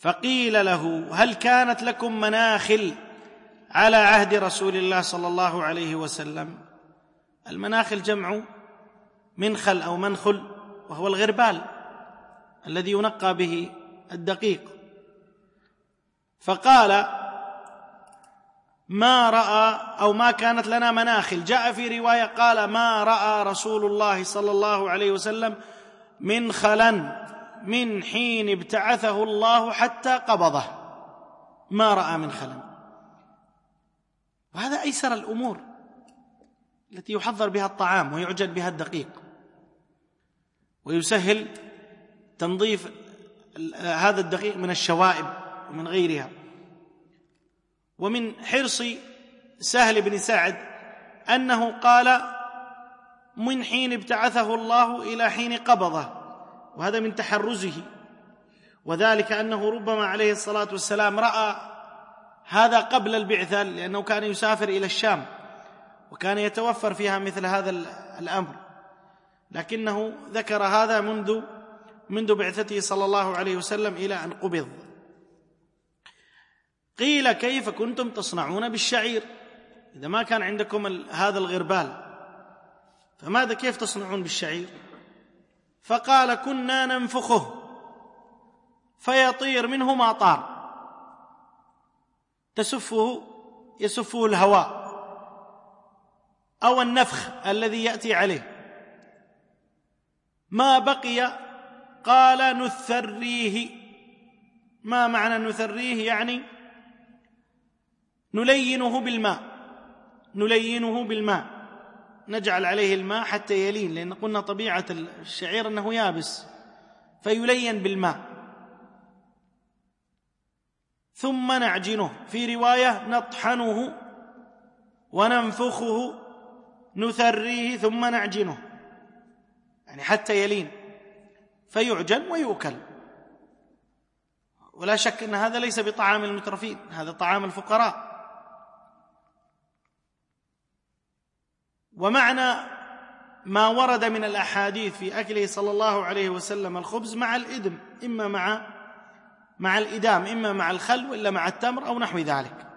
فقيل له: هل كانت لكم مناخل على عهد رسول الله صلى الله عليه وسلم؟ المناخل جمع منخل أو منخل، وهو الغربال الذي ينقى به الدقيق. فقال: ما رأى أو ما كانت لنا مناخل. جاء في رواية قال: ما رأى رسول الله صلى الله عليه وسلم منخلا من حين ابتعثه الله حتى قبضه. ما رأى منخلا. وهذا أيسر الأمور التي يحضر بها الطعام ويعجن بها الدقيق، ويسهل تنظيف هذا الدقيق من الشوائب ومن غيرها. ومن حرص سهل بن سعد أنه قال: من حين ابتعثه الله إلى حين قبضه، وهذا من تحرزه، وذلك أنه ربما عليه الصلاة والسلام رأى هذا قبل البعثة، لأنه كان يسافر إلى الشام وكان يتوفر فيها مثل هذا الأمر، لكنه ذكر هذا منذ بعثته صلى الله عليه وسلم إلى أن قبض. قيل: كيف كنتم تصنعون بالشعير إذا ما كان عندكم هذا الغربال؟ فماذا كيف تصنعون بالشعير؟ فقال: كنا ننفخه فيطير منه ما طار، يسفه الهواء أو النفخ الذي يأتي عليه. ما بقي قال: نثريه. ما معنى نثريه؟ يعني نلينه بالماء، نجعل عليه الماء حتى يلين، لأن قلنا طبيعة الشعير أنه يابس، فيلين بالماء. ثم نعجنه، في رواية نطحنه وننفخه، نثريه ثم نعجنه، يعني حتى يلين فيعجن ويؤكل. ولا شك أن هذا ليس بطعام المترفين، هذا طعام الفقراء. ومعنى ما ورد من الأحاديث في أكله صلى الله عليه وسلم الخبز مع الإدم، إما مع الإدام، إما مع الخل وإلا مع التمر أو نحو ذلك.